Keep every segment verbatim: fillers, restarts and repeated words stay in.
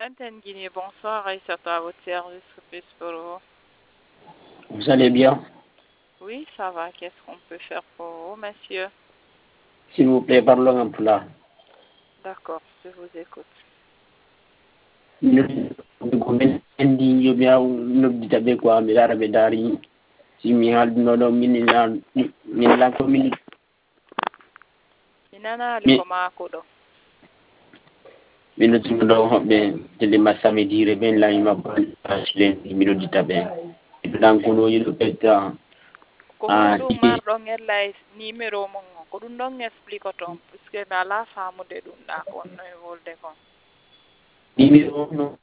Antenne Guinée, bonsoir, Aïssa, à votre service, plus pour vous. Vous allez bien? Oui, ça va. Qu'est-ce qu'on peut faire pour vous, monsieur? S'il vous plaît, parlons en pula. D'accord, je vous écoute. Ndi yo biya nobdi tabe ko mi lara be dari si mi halduno do min lan min lan ko min Inana liko mako do. min tumo do hobbe tele masami dire ben la ma ko aslen mi do ditabe dan ko no yido petta Ko hondu mar do ngella numéro mon ko dum don explique ton puisque na la famude dum da on no wolde kon. Numéro no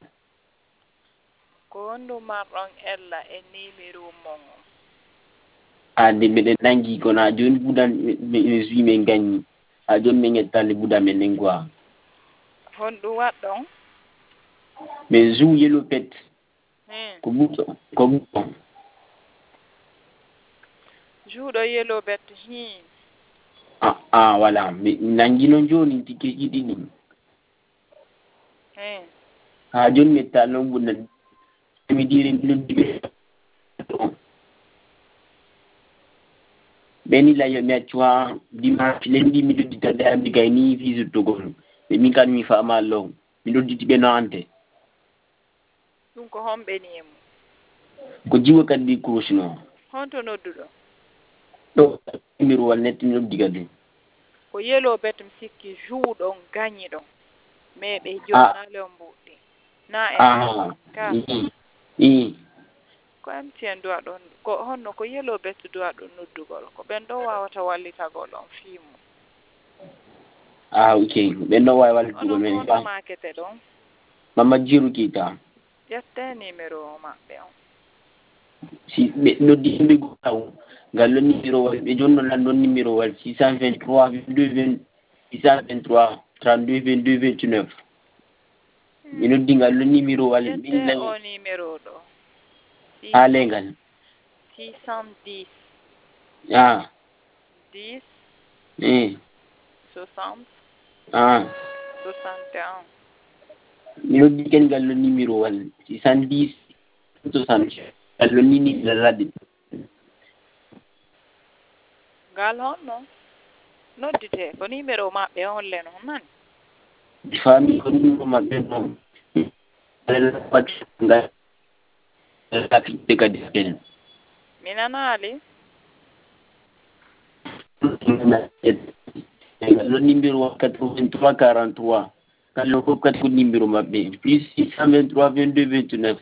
Ko hondu mar don ella e numéro mon. ande be dangi ko na jon budan be wi men gagni a jon men ngetalle budan men ngwa Hondu wat don be zou yelo pet hmm ko buto ko buto juudo yelo bet hin ah ah voilà nangi non joni tike yidi ni hmm ha jon metta non bunna mi dire mi dibe beni la yo metwa dimanche lendi mi dudi tade ambi kay ni visu to gon be mi kan mi fa ma long mi dudi tibe nante dum ko hombe ni mu ko jiwo kad di kursino honto noddudo do numéro wal net no digade ko yelo bet mi sikki juudo gagni do me be jonnale on buddi na e ah ka i ko M T N do adon ko honno ko yelo bet do adon noddugol ko ben do wawata wallita gol on fimu ah okay ben no way wal dugol onon men honto markete don mama jiru kita yette numéro mabbe on si be no di be go taw gallo numéro wal be jonno lan don numéro wal six cent vingt-trois vingt-deux six cent vingt-trois trente-deux vingt-deux vingt-neuf mino dingal lo numéro wal min yette la o numéro do alengal six cent dix ah dix eh soixante ah soixante et un mino dikel gallo numéro wal six cent dix soixante gallo nini la ladi gal honno noddite ko numéro mabbe on len on nan fami ko numéro mabbe non la pat ngal la fitte kadi ken minanali gallo numéro quatre-vingt-trois quarante-trois gallo ko kat ko numéro mabbe plus six cent vingt-trois vingt-deux vingt-neuf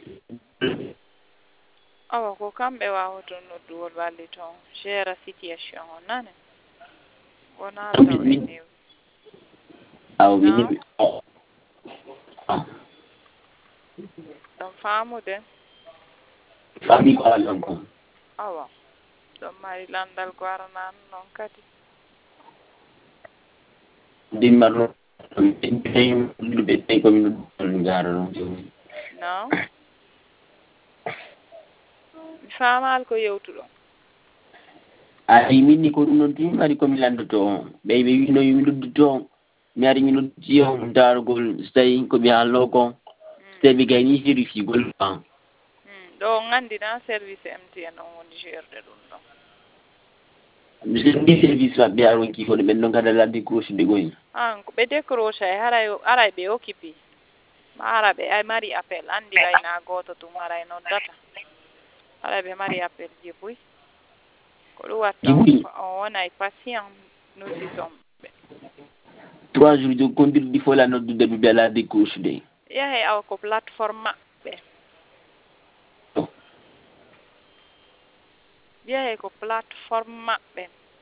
awa ko kambe wawoto nodduwol walli ton gère situation on nane wona taw ene aw mi ɗum faamude fami ko alon ko awa ɗum mari landal ko aranan noon kadi dimmarno ɓe tawi komin garano non mi faamal ko yewtuɗon ay minni ko ɗum noon tumi ari komi landoto on ɓey ɓe wino mi nodduto on mi ari mi nodduti on darugol so tawi komi haalno kon so tawi ɓe gayni vérifiegol ban ɗo gandina service M T N on woni gerde ɗum ɗon mi ndi service maɓɓe ar wonki kono ɓen ɗon kada la décroche de goyi an ko ɓe décroche ay haray aray ɓe occupé ma ara ɓe ay mari appel andi wayna goto tum aray noddata aray ɓe mari appel jibuy ko ɗum watta on wonay patient noddison ɓe trois jours de conduire fo la noddude ɓe ɓe ala décroche de yahay awa ko plateforme maɓɓe yahay ko plateforme maɓɓe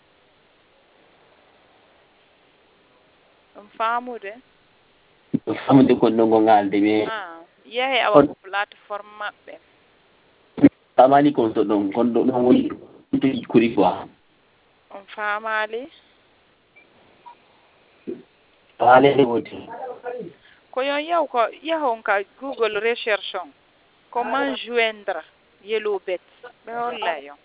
ɗum faamude famude kon ɗon go ngalde mais yahay awa ko plateforme maɓɓe famali kon to ɗon kon ɗo ɗon woni to kuri quoi on faamali haalede woti ko yon yaw ko yahon ka google recherche on comment joindre yellow bet ɓe holla yon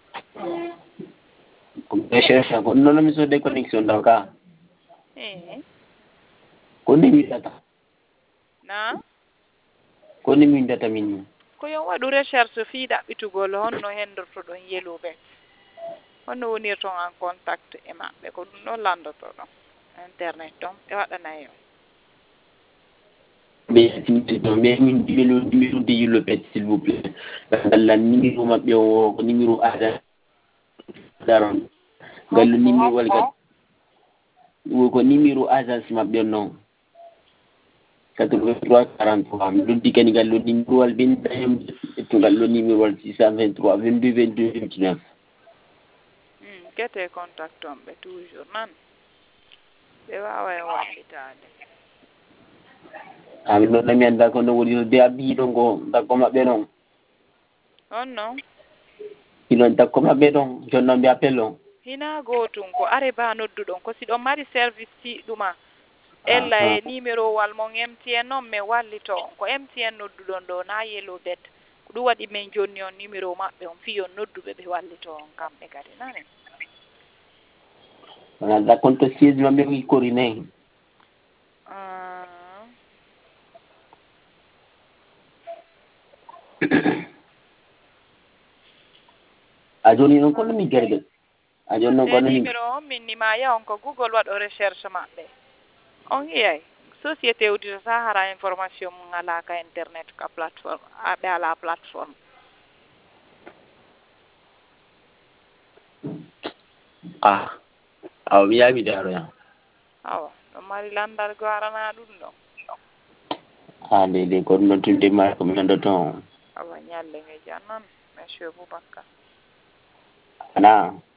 ko recherche ko noon mi sodde connexion ɗo ka eh ko nde wiɗata na ko ni min data min ko yon waɗu recherche fii ɗaɓɓitugol honno hendorto ɗon yelubet honno wonirton en contact e maɓɓe ko ɗum ɗon landoto ɗon internet ɗon ɓe waɗanayo ɓe timmiɗo mais min numéro numéro de yellobet s'il vous plaît ngalla numéro maɓɓe o ko numéro ada daron ngallu numéro wal kat ko numéro agence maɓɓe noon quatre-vingt-trois quarante-trois mi ɗoddi kadi ngallu numéro wal ɓen dayam to ngallu numéro wal six cent vingt-trois vingt-deux vingt-deux vingt-neuf kete contact on ɓe toujours nan ɓe wawa e wallitade ami noon ɗami annda ko no woni no de a ɓiiɗo ngo dakko maɓɓe noon on non inon dakko maɓɓe ɗon jonnon mbi appel on hina gotum ko are ba nodduɗon ko si ɗon mari service tiiɗuma ella e numéro wal mon M T N noon mi wallito on ko M T N nodduɗon ɗo na yellobet ko ɗum waɗi min jonni on numéro maɓɓe on fiyon nodduɓe ɓe wallito on kamɓe kadi nani wona dakkon to siège maɓɓe ko ikkori nayi a joni noon kono mi gerɓe a joni noon kono mi numéro on min nima yawon ko Google waɗo recherche maɓɓe on yiyay société uddito sa hara information mum ala ka internet ka plateforme aɓe ala plateforme ah awa mi yaami daroya awa ɗon mari landal garana ɗum ɗon ha nde de kono noon tunde ma ko mi nandoto on awa ñalle nge jan noon monsieur Boubacar ana